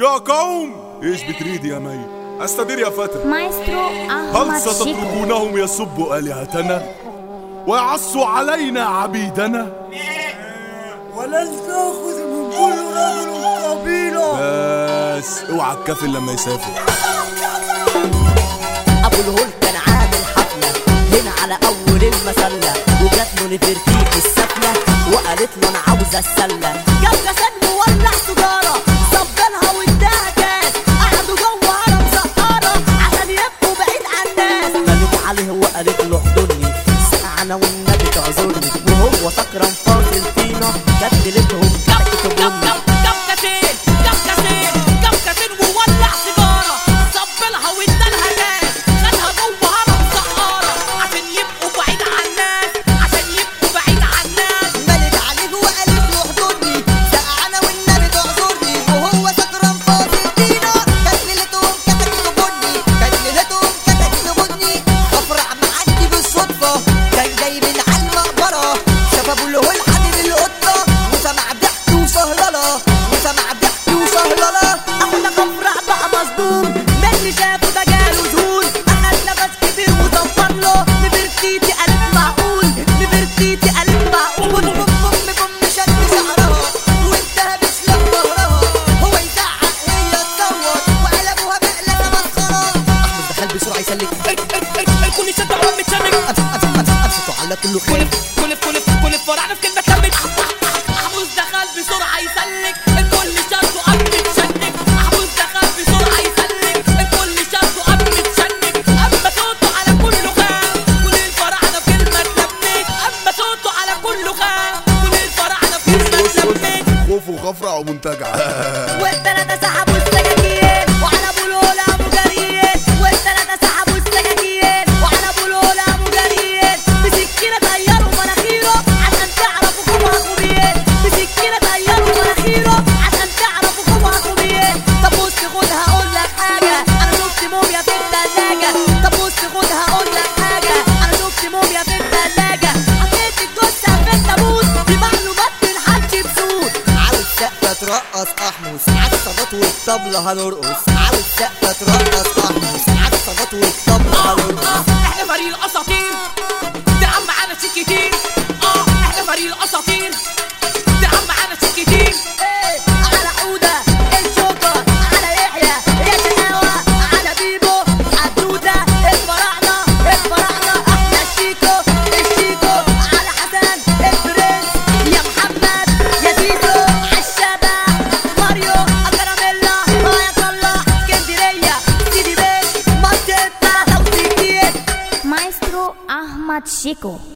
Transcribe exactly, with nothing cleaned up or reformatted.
يا قوم، ايش بتريد يا مي؟ استدير يا فتى. مايسترو هل أحمد شيكو. ستتركونهم يسبوا آلهتنا ويعصوا علينا عبيدنا؟ ولن تأخذ من كل رجل قبيلة. بس اوعى الكافر لما يسافر. ابو الهول كان عامل حفله هنا على اول المسله، وجات له نفرتيتي السفله وقالت له انا عاوزه السله. جاب غسان مولع سجاره صبلها واداها كاس، قعدوا جوه هرم سقاره عشان يبقوا بعيد عن الناس. ملت عليه وقالت له احضني سقعنا والنبي تعذرني، وهو سكران فاصل فينا كتلتهم كتكت بني. جاب غسان جاب غسان جاب غسان وولع سجاره صبلها وادالها كاس، خدها جوه هرم سقاره عشان يبقوا بعيد عن الناس، عشان يبقوا بعيد عن الناس. ملت عليه وقالت له احضني سقعنا والنبي تعذرني، وهو سكران فاصل فينا كتلتهم كتكت بني، كتلتهم كتكت بني. افرع معدي بالصدفه كان جاي من على المقبره، شاف ابو الهول حامل القطه وسمع ضحك وشهلله، وسمع ضحك وشهلله. اخونا افرع بقى مصدوم من اللي شافه ده جاله ذهول، اخد نفس كبير وصفر له نفرتيتي قالت معقول، نفرتيتي قالت معقول. بوم بوم بوم شد شعرها وانتهى بسلام ظهرها، هو يزعق هي تصوت وقلبوها مقلبه مسخره. احمد دخل بسرعه يسلك الكل شد عم متشنج، امسكوا على كله خير كل كل كل فرعنا في كلمه كمل. احمد دخل بسرعه يسلك الكل شد عم متشنج، احمد دخل بسرعه يسلك الكل شد عم متشنج. اما صوته على كله خان كل الفراعنه في كلمه تلمك، اما صوته على كله خان كل الفراعنه في كلمه تلمك. خوف وخفرع ومنتجع. والتلاته سحبوا السكاكين وعلى ابو الهول ابو جريين، والتلاته سحبوا السكاكين وعلى ابو الهول ابو جريين. بسكينه طيروا مناخيره عشان تعرفوا جوه اخوبيين، بسكينه طيروا مناخيره عشان تعرفوا جوه اخوبيين. طب بص خد هقول لك حاجه، انا شفت موميا في الثلاجه. طب بص خد هقول لك حاجه، انا شفت موميا في الثلاجه. حطيت الجثه في التابوت، دي معلومات من حد بسوط. عاوز سقفه ترقص احمس عاد صدات والطبله هنرقص، عاوز سقفه ترقص احمس عاد صدات والطبله هنرقص. احنا فريق الاساطير تعال معانا شيكتين، اه احنا فريق الاساطير تعال معانا شيكتين. على حوده الجوكر على يحيى يا شقاوه على بيبو حدوده الفراعنه الفراعنه احنا الشيكو الشيكو على حسن البرنس يا محمد يا زيزو عالشبع ماريو اكراميلا رايك الله اسكندريه سيدي بيت منطقه ثلاثة وستين. مايسترو أحمد شيكو.